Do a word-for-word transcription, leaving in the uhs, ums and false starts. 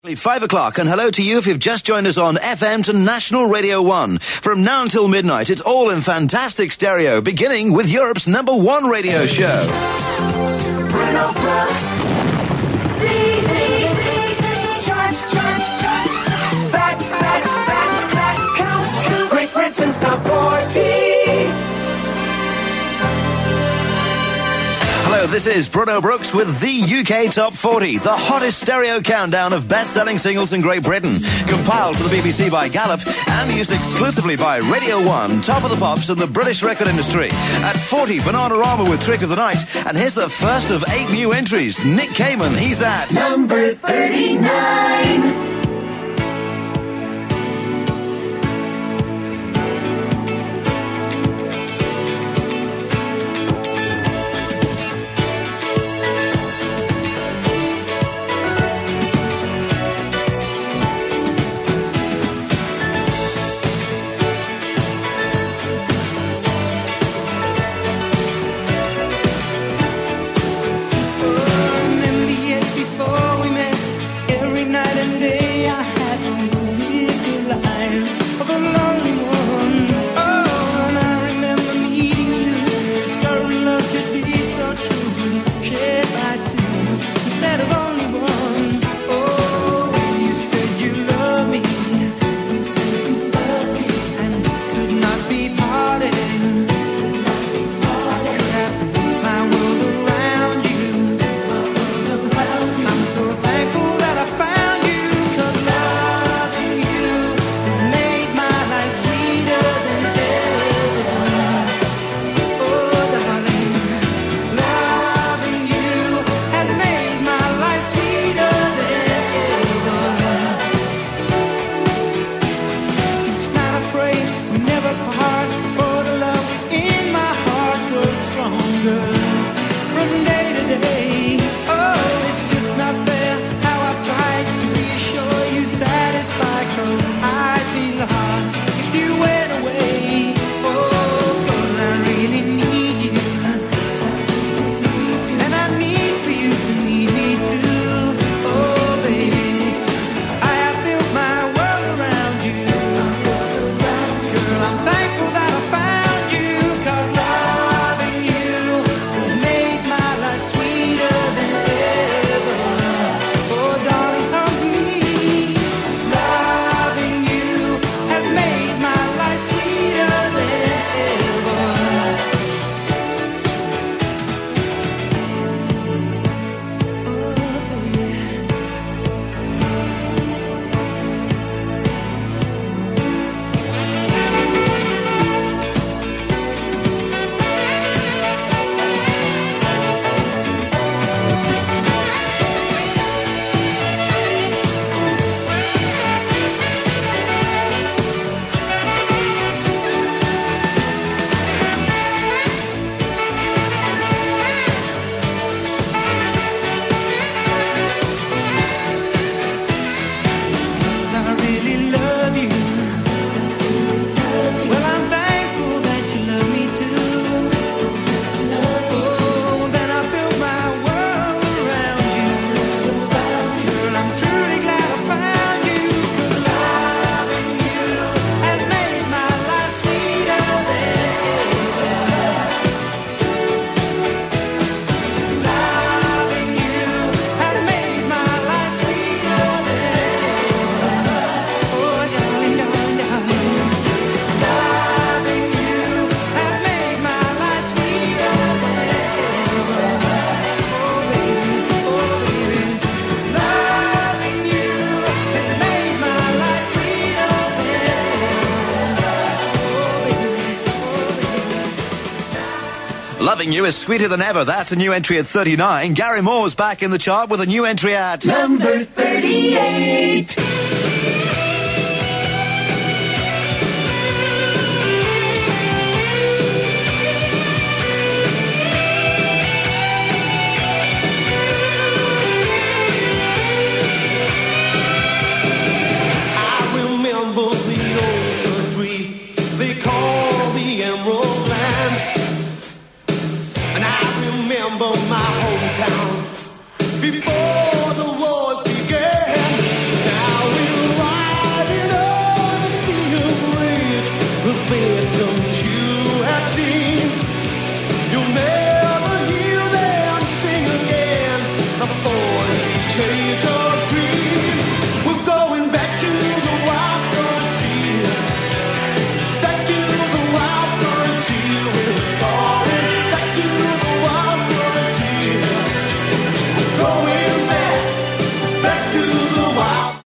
Five o'clock, and hello to you if you've just joined us on F M to National Radio one. From now until midnight, it's all in fantastic stereo, beginning with Europe's number one radio show. Bruno Brooks. Charge, charge, charge. Fact, fact, fact, fact. Counts. Great Britain's top forty. Hello, this is Bruno Brooks with the U K Top forty, the hottest stereo countdown of best-selling singles in Great Britain. Compiled for the B B C by Gallup and used exclusively by Radio one, top of the pops in the British record industry. At forty, Bananarama with Trick of the Night. And here's the first of eight new entries. Nick Kamen, he's at number thirty-nine. Loving You is sweeter than ever. That's a new entry at thirty-nine. Gary Moore's back in the chart with a new entry at number thirty-eight.